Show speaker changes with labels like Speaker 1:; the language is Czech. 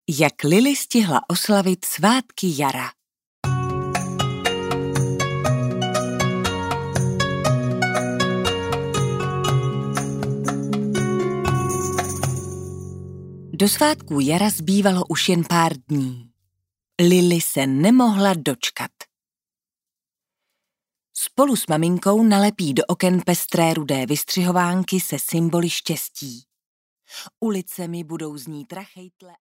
Speaker 1: Jak Lily stihla oslavit svátky jara. Do svátků jara zbývalo už jen pár dní. Lily se nemohla dočkat. Spolu s maminkou nalepí do oken pestré rudé vystřihovánky se symboly štěstí. Ulicemi budou znít rachejtle